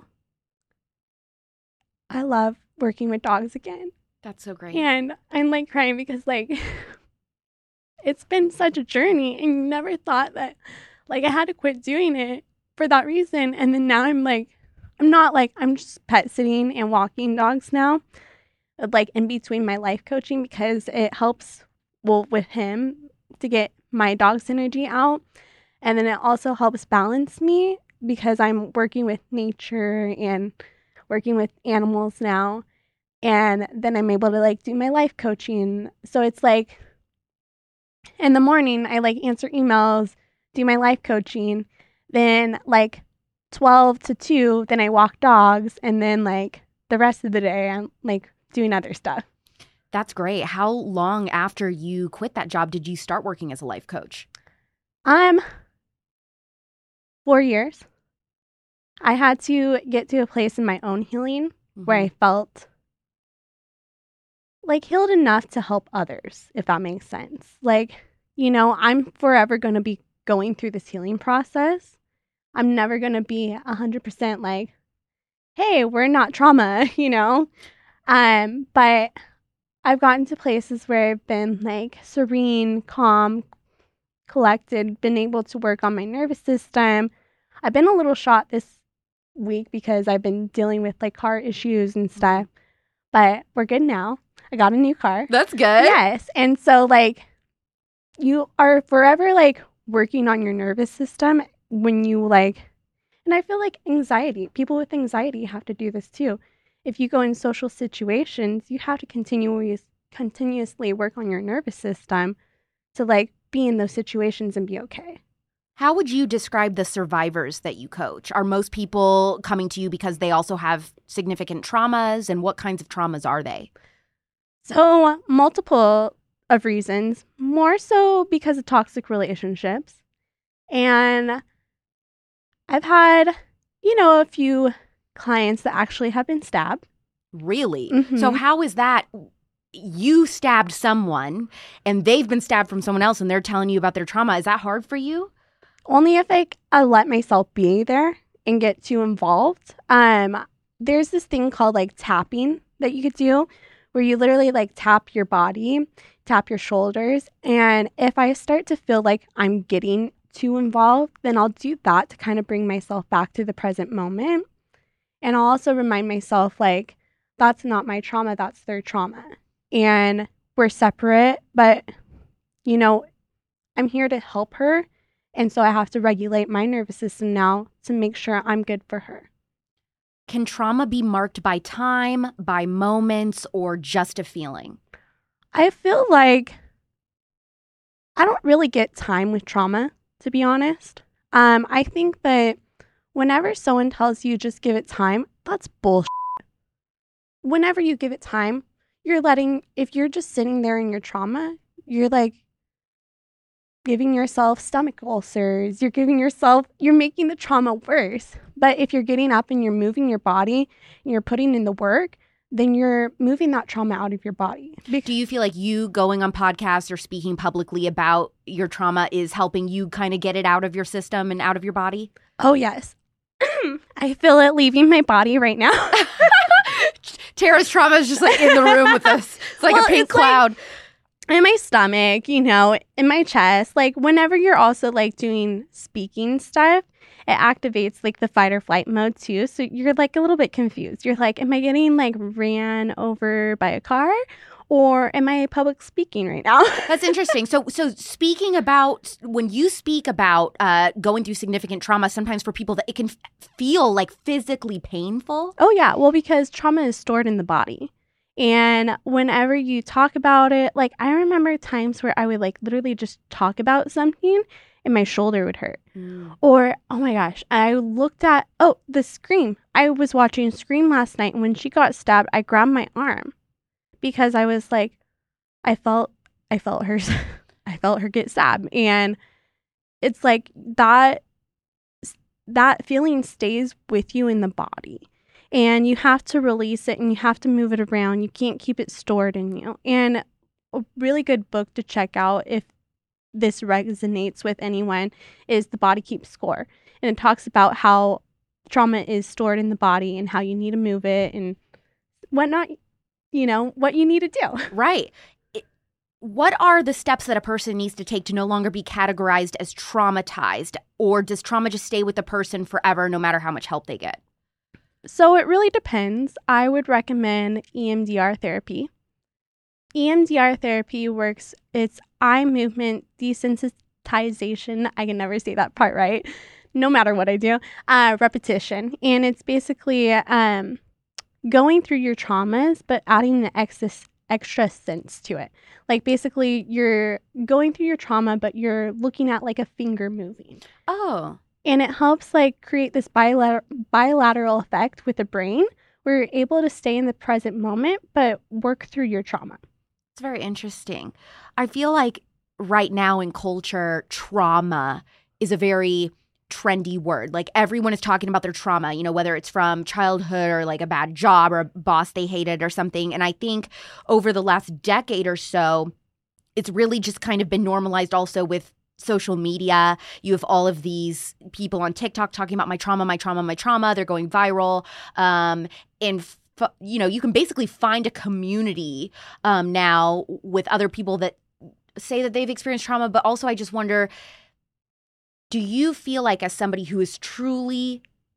I love working with dogs again. That's so great. And I'm like crying because like it's been such a journey, and you never thought that like I had to quit doing it for that reason. And then now I'm like, I'm not like, I'm just pet sitting and walking dogs now, like in between my life coaching, because it helps, well, with him to get my dog's energy out. And then it also helps balance me because I'm working with nature and working with animals now. And then I'm able to like do my life coaching. So it's like in the morning, I like answer emails, do my life coaching. Then like twelve to two, then I walk dogs. And then like the rest of the day, I'm like doing other stuff. That's great. How long after you quit that job did you start working as a life coach? Um, four years. I had to get to a place in my own healing where I felt like healed enough to help others, if that makes sense. Like, you know, I'm forever going to be going through this healing process. I'm never going to be one hundred percent like, hey, we're not trauma, you know? Um, but I've gotten to places where I've been like serene, calm, collected, been able to work on my nervous system. I've been a little shot this week because I've been dealing with like car issues and stuff. But we're good now. I got a new car. That's good. Yes. And so like you are forever like working on your nervous system when you like, and I feel like anxiety, people with anxiety have to do this too. If you go in social situations, you have to continually, continuously work on your nervous system to like be in those situations and be okay. How would you describe the survivors that you coach? Are most people coming to you because they also have significant traumas, and what kinds of traumas are they? So multiple of reasons, more so because of toxic relationships. And I've had, you know, a few clients that actually have been stabbed. Really? Mm-hmm. So how is that? You stabbed someone and they've been stabbed from someone else and they're telling you about their trauma. Is that hard for you? Only if like I let myself be there and get too involved. Um, there's this thing called like tapping that you could do where you literally like tap your body, tap your shoulders. And if I start to feel like I'm getting too involved, then I'll do that to kind of bring myself back to the present moment. And I'll also remind myself like, that's not my trauma, that's their trauma. And we're separate, but you know, I'm here to help her. And so I have to regulate my nervous system now to make sure I'm good for her. Can trauma be marked by time, by moments, or just a feeling? I feel like I don't really get time with trauma, to be honest. Um, I think that whenever someone tells you just give it time, that's bullshit. Whenever you give it time, you're letting, if you're just sitting there in your trauma, you're like, giving yourself stomach ulcers, you're giving yourself, you're making the trauma worse. But if you're getting up and you're moving your body and you're putting in the work, then you're moving that trauma out of your body. Do you feel like you going on podcasts or speaking publicly about your trauma is helping you kind of get it out of your system and out of your body? Oh, yes. I feel it leaving my body right now. Tara's trauma is just like in the room with us. It's like well, a pink cloud. Like, in my stomach, you know, in my chest, like whenever you're also like doing speaking stuff, it activates like the fight or flight mode too. So you're like a little bit confused. You're like, am I getting like ran over by a car or am I public speaking right now? That's interesting. So so speaking about when you speak about uh, going through significant trauma, sometimes for people that it can f- feel like physically painful. Oh, yeah. Well, because trauma is stored in the body. And whenever you talk about it, like I remember times where I would like literally just talk about something and my shoulder would hurt. Mm. Or, oh my gosh, I looked at, oh, the Scream. I was watching Scream last night and when she got stabbed, I grabbed my arm because I was like, I felt, I felt her, I felt her get stabbed. And it's like that, that feeling stays with you in the body. And you have to release it and you have to move it around. You can't keep it stored in you. And a really good book to check out if this resonates with anyone is The Body Keeps Score. And it talks about how trauma is stored in the body and how you need to move it and whatnot, you know, what you need to do. Right. It, what are the steps that a person needs to take to no longer be categorized as traumatized? Or does trauma just stay with the person forever no matter how much help they get? So it really depends. I would recommend E M D R therapy. E M D R therapy works, it's eye movement desensitization. I can never say that part right, no matter what I do. Uh, repetition. And it's basically um, going through your traumas, but adding an extra, extra sense to it. Like basically you're going through your trauma, but you're looking at like a finger moving. Oh. And it helps like create this bilateral bilateral effect with the brain where you're able to stay in the present moment, but work through your trauma. It's very interesting. I feel like right now in culture, trauma is a very trendy word. Like everyone is talking about their trauma, you know, whether it's from childhood or like a bad job or a boss they hated or something. And I think over the last decade or so, it's really just kind of been normalized also with social media. You have all of these people on TikTok talking about my trauma, my trauma, my trauma. They're going viral. Um, and, f- you know, you can basically find a community um, now with other people that say that they've experienced trauma. But also I just wonder, do you feel like as somebody who has truly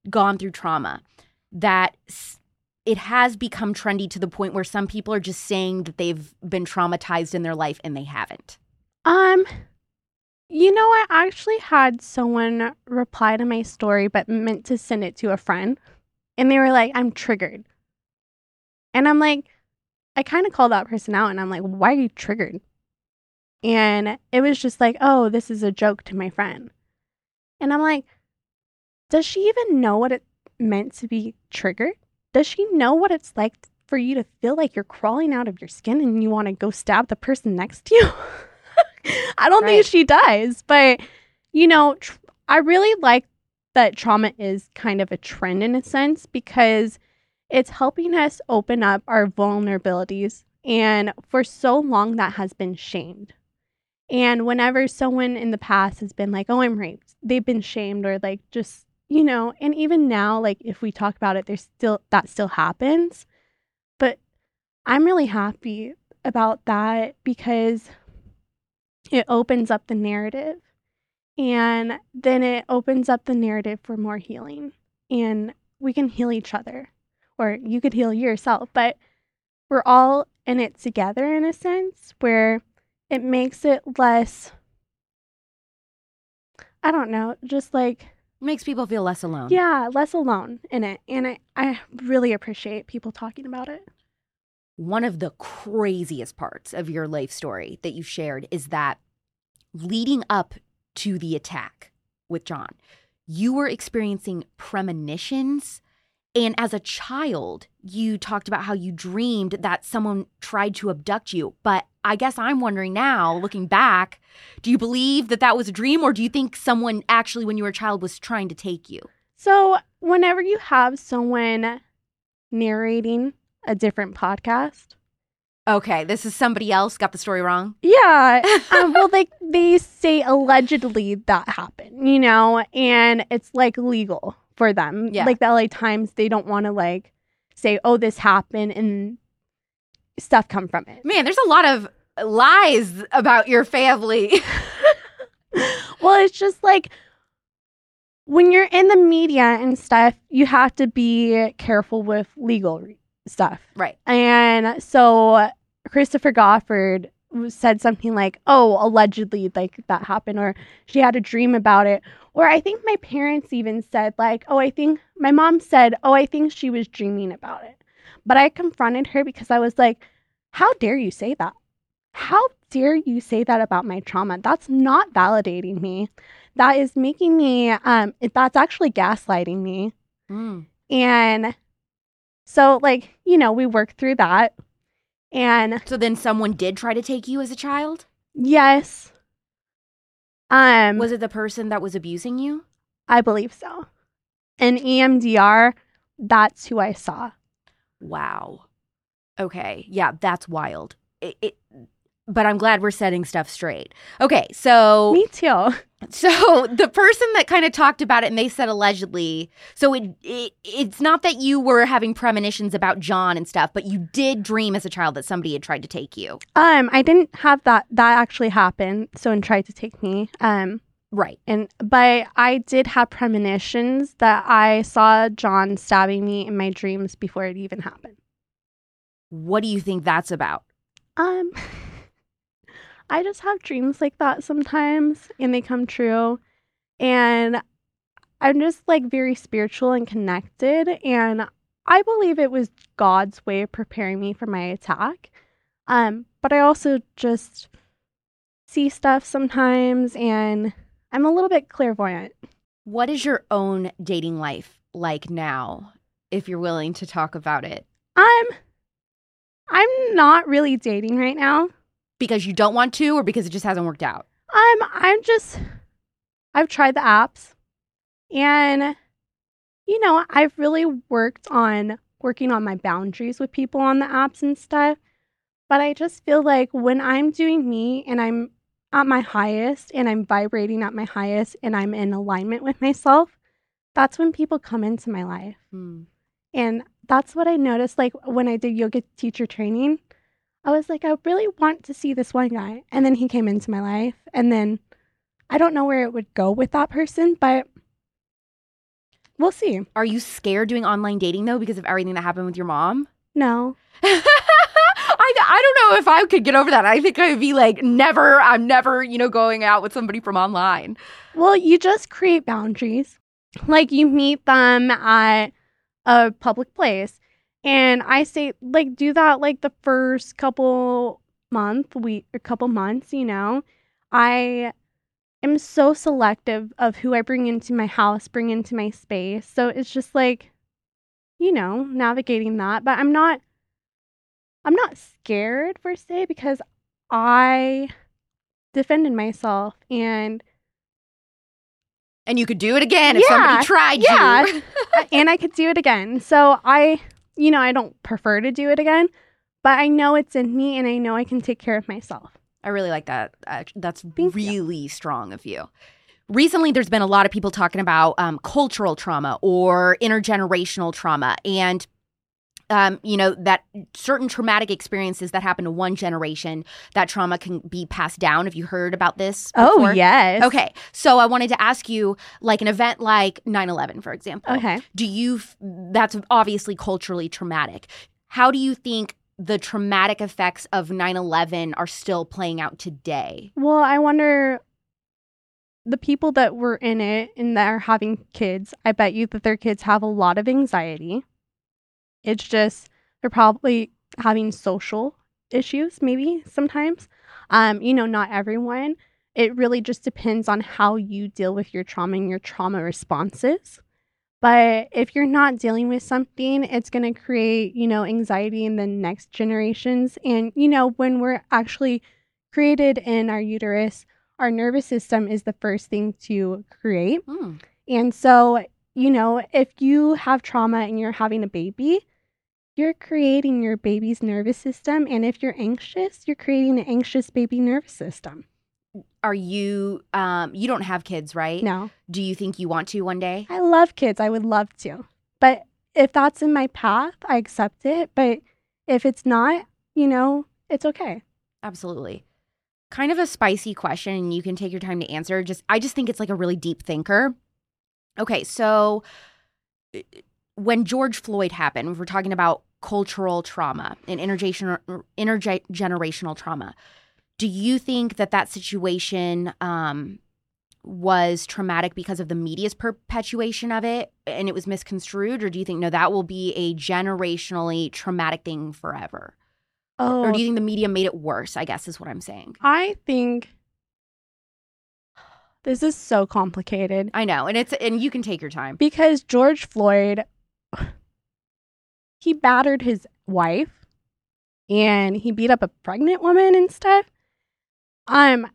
gone through trauma that it has become trendy to the point where some people are just saying that they've been traumatized in their life and they haven't? Um, you know, I actually had someone reply to my story, but meant to send it to a friend. And they were like, I'm triggered. And I'm like, I kind of called that person out and I'm like, why are you triggered? And it was just like, oh, this is a joke to my friend. And I'm like, does she even know what it meant to be triggered? Does she know what it's like for you to feel like you're crawling out of your skin and you want to go stab the person next to you? I don't Right. think she does. But, you know, tr- I really like that trauma is kind of a trend in a sense because it's helping us open up our vulnerabilities. And for so long, that has been shamed. And whenever someone in the past has been like, oh, I'm raped, they've been shamed or like just, you know, and even now, like if we talk about it, there's still, that still happens. But I'm really happy about that because it opens up the narrative and then it opens up the narrative for more healing and we can heal each other or you could heal yourself, but we're all in it together in a sense where it makes it less, I don't know, just like, Makes people feel less alone. yeah, less alone in it. And I, I really appreciate people talking about it. One of the craziest parts of your life story that you shared is that leading up to the attack with John, you were experiencing premonitions. And as a child, you talked about how you dreamed that someone tried to abduct you. But I guess I'm wondering now, looking back, do you believe that that was a dream or do you think someone actually, when you were a child, was trying to take you? So whenever you have someone narrating a different podcast, Okay, this is somebody else got the story wrong. yeah, um, well, they they say allegedly that happened, you know, and it's like legal for them. Yeah. Like the L A Times, they don't want to like say, oh, this happened and stuff come from it. Man, there's a lot of lies about your family. Well, it's just like when you're in the media and stuff, you have to be careful with legal re- stuff. Right. And so Christopher Goffard said something like, oh, allegedly, like that happened, or she had a dream about it. Or I think my parents even said, like, oh, I think my mom said, oh, I think she was dreaming about it. But I confronted her because I was like, how dare you say that? How dare you say that about my trauma? That's not validating me. That is making me, um, it, that's actually gaslighting me. Mm. And so, like, you know, we worked through that. And So then someone did try to take you as a child? yes, um, Was it the person that was abusing you? I believe so. And E M D R, that's who I saw. Wow. Okay. Yeah, that's wild. It, it, but I'm glad we're setting stuff straight. Okay, so Me too. so the person that kind of talked about it and they said allegedly, so it, it it's not that you were having premonitions about John and stuff, but you did dream as a child that somebody had tried to take you. Um, I didn't have that. That actually happened. Someone tried to take me. Um, Right. and but I did have premonitions that I saw John stabbing me in my dreams before it even happened. What do you think that's about? Um, I just have dreams like that sometimes, and they come true. And I'm just like very spiritual and connected. And I believe it was God's way of preparing me for my attack. Um, but I also just see stuff sometimes, and I'm a little bit clairvoyant. What is your own dating life like now, if you're willing to talk about it? I'm, I'm not really dating right now. Because you don't want to or because it just hasn't worked out? I'm, I'm just, I've tried the apps, and you know, I've really worked on working on my boundaries with people on the apps and stuff. But I just feel like when I'm doing me and I'm at my highest and I'm vibrating at my highest and I'm in alignment with myself, that's when people come into my life. Hmm. And that's what I noticed. Like when I did yoga teacher training, I was like, I really want to see this one guy. And then he came into my life. And then I don't know where it would go with that person, but we'll see. Are you scared doing online dating, though, because of everything that happened with your mom? No. I, I don't know if I could get over that. I think I would be like, never, I'm never, you know, going out with somebody from online. Well, you just create boundaries. Like, you meet them at a public place. And I say, like, do that, like, the first couple month, week, a couple months, you know. I am so selective of who I bring into my house, bring into my space. So it's just like, you know, navigating that. But I'm not, I'm not scared per se because I defended myself and And you could do it again if Yeah, somebody tried yeah. you. and I could do it again. So I, you know, I don't prefer to do it again, but I know it's in me and I know I can take care of myself. I really like that. Uh, that's Thank really you. strong of you. Recently, there's been a lot of people talking about um, cultural trauma or intergenerational trauma, and um, you know, that certain traumatic experiences that happen to one generation, that trauma can be passed down. Have you heard about this before? Oh, yes. Okay. So I wanted to ask you, like an event like nine eleven, for example. Okay. Do you, that's obviously culturally traumatic. How do you think the traumatic effects of nine eleven are still playing out today? Well, I wonder, the people that were in it and that are having kids, I bet you that their kids have a lot of anxiety. It's just they're probably having social issues maybe sometimes. Um, you know, not everyone. It really just depends on how you deal with your trauma and your trauma responses. But if you're not dealing with something, it's going to create, you know, anxiety in the next generations. And, you know, when we're actually created in our uterus, our nervous system is the first thing to create. Hmm. And so, you know, if you have trauma and you're having a baby, you're creating your baby's nervous system. And if you're anxious, you're creating an anxious baby nervous system. Are you, um, you don't have kids, right? No. Do you think you want to one day? I love kids. I would love to. But if that's in my path, I accept it. But if it's not, you know, it's okay. Absolutely. Kind of a spicy question, and you can take your time to answer. Just, I just think it's like a really deep thinker. Okay, so when George Floyd happened, we're talking about cultural trauma and intergener- intergenerational trauma. Do you think that that situation um, was traumatic because of the media's perpetuation of it and it was misconstrued? Or do you think, no, that will be a generationally traumatic thing forever? Oh, Or do you think the media made it worse, I guess is what I'm saying. I think this is so complicated. I know. And it's and you can take your time. Because George Floyd, he battered his wife and he beat up a pregnant woman and stuff. Um,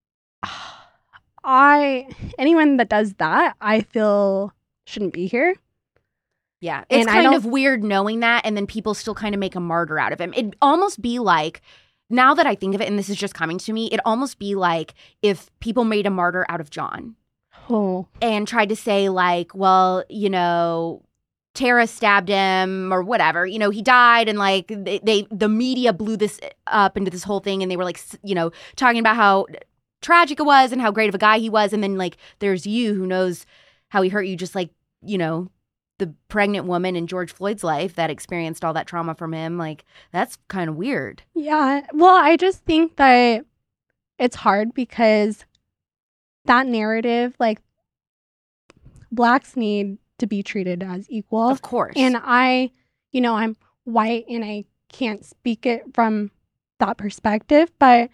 I, anyone that does that, I feel shouldn't be here. Yeah. It's And I kind don't- of weird knowing that, and then people still kind of make a martyr out of him. It'd almost be like, now that I think of it, and this is just coming to me, it'd almost be like if people made a martyr out of John. Oh, And tried to say like, well, you know, Tara stabbed him or whatever. You know, he died, and like they, they the media blew this up into this whole thing, and they were like, you know, talking about how tragic it was and how great of a guy he was. And then like there's you who knows how he hurt you, just like, you know, the pregnant woman in George Floyd's life that experienced all that trauma from him. Like, that's kind of weird. yeah. Well, I just think that it's hard because that narrative, like, blacks need to be treated as equal. Of course. And I, you know, I'm white and I can't speak it from that perspective, but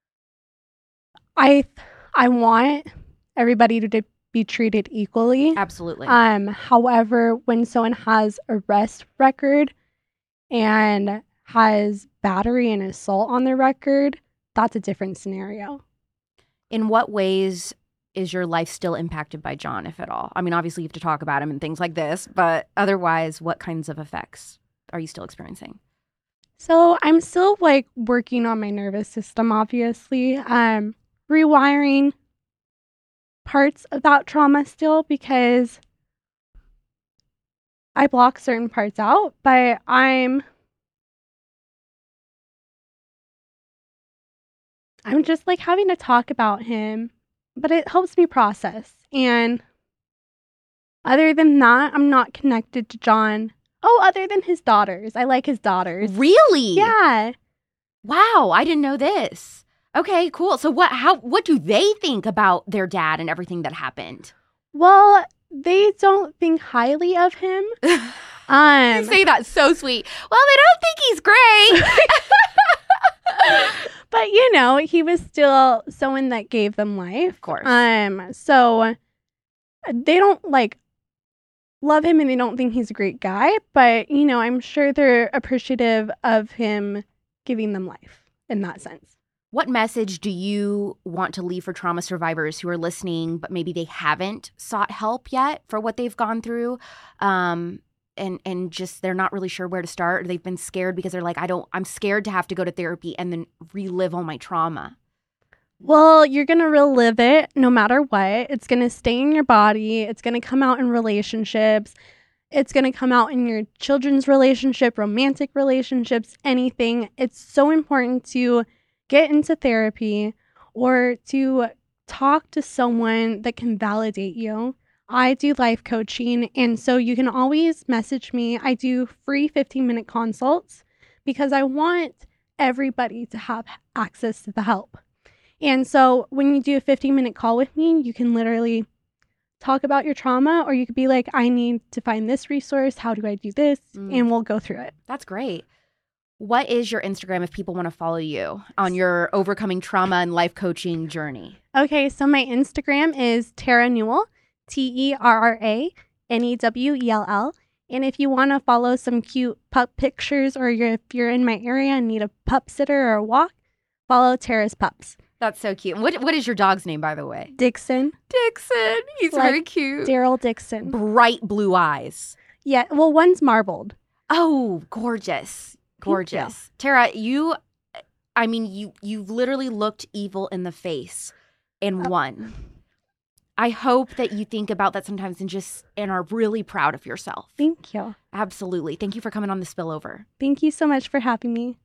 I I want everybody to be treated equally. Absolutely. Um, however, when someone has arrest record and has battery and assault on their record, that's a different scenario. In what ways is your life still impacted by John, if at all? I mean, obviously you have to talk about him and things like this, but otherwise, what kinds of effects are you still experiencing? So I'm still like working on my nervous system, obviously. Um, rewiring parts of that trauma still because I block certain parts out, but I'm I'm just like having to talk about him, but it helps me process. And Other than that, I'm not connected to John. Oh, other than his daughters. I like his daughters. Really? Yeah. Wow, I didn't know this. Okay, cool. So what how what do they think about their dad and everything that happened? Well, they don't think highly of him. Um, you say that so sweet. Well, they don't think he's great. But, you know, he was still someone that gave them life. Of course. Um, so they don't, like, love him and they don't think he's a great guy. But, you know, I'm sure they're appreciative of him giving them life in that sense. What message do you want to leave for trauma survivors who are listening, but maybe they haven't sought help yet for what they've gone through? Um, and and just they're not really sure where to start. Or they've been scared because they're like, I don't, I'm scared to have to go to therapy and then relive all my trauma. Well, you're going to relive it no matter what. It's going to stay in your body. It's going to come out in relationships. It's going to come out in your children's relationship, romantic relationships, anything. It's so important to get into therapy or to talk to someone that can validate you. I do life coaching, and so you can always message me. I do free fifteen-minute consults because I want everybody to have access to the help. And so when you do a fifteen-minute call with me, you can literally talk about your trauma, or you could be like, I need to find this resource. How do I do this? Mm. And we'll go through it. That's great. What is your Instagram if people want to follow you on your overcoming trauma and life coaching journey? Okay, so my Instagram is Terra Newell, T E R R A N E W E L L. And if you want to follow some cute pup pictures, or you're, if you're in my area and need a pup sitter or a walk, follow Terra's Pups. That's so cute. What What is your dog's name, by the way? Dixon. Dixon. He's like very cute. Daryl Dixon. Bright blue eyes. Yeah, well, one's marbled. Oh, gorgeous. Gorgeous. Tara, you, I mean, you, you've literally looked evil in the face and oh. won. I hope that you think about that sometimes and just, and are really proud of yourself. Thank you. Absolutely. Thank you for coming on The Spillover. Thank you so much for having me.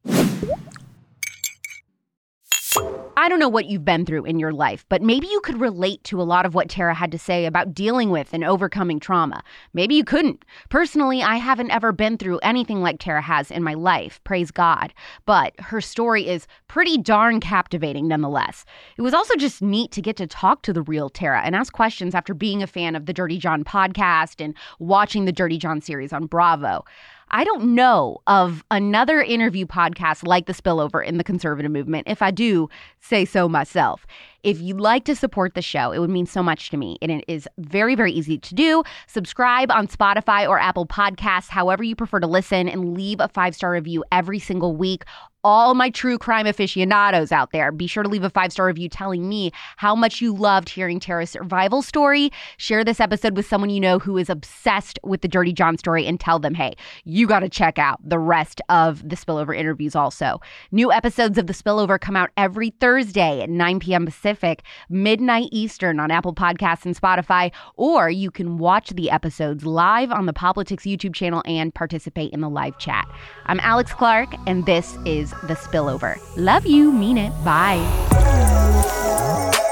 I don't know what you've been through in your life, but maybe you could relate to a lot of what Tara had to say about dealing with and overcoming trauma. Maybe you couldn't. Personally, I haven't ever been through anything like Tara has in my life, praise God. But her story is pretty darn captivating nonetheless. It was also just neat to get to talk to the real Tara and ask questions after being a fan of the Dirty John podcast and watching the Dirty John series on Bravo. I don't know of another interview podcast like The Spillover in the conservative movement. If I do say so myself. If you'd like to support the show, it would mean so much to me. And it is very, very easy to do. Subscribe on Spotify or Apple Podcasts, however you prefer to listen, and leave a five-star review every single week. All my true crime aficionados out there, be sure to leave a five-star review telling me how much you loved hearing Tara's survival story. Share this episode with someone you know who is obsessed with the Dirty John story and tell them, hey, you got to check out the rest of the Spillover interviews also. New episodes of The Spillover come out every Thursday at nine p.m. Pacific, midnight Eastern on Apple Podcasts and Spotify, or you can watch the episodes live on the Politics YouTube channel and participate in the live chat. I'm Alex Clark, and this is The Spillover. Love you. Mean it. Bye.